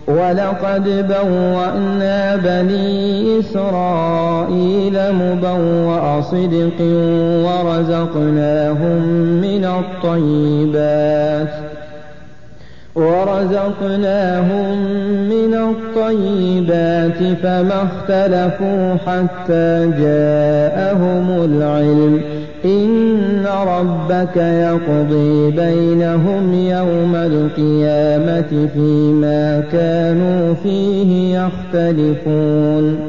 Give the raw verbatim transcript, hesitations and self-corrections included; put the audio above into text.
ولقد بوأنا بني إسرائيل مبوأ صدق ورزقناهم من الطيبات ورزقناهم من الطيبات فما اختلفوا حتى جاءهم العلم إن ربك يقضي بينهم يوم القيامة فيما كانوا فيه يختلفون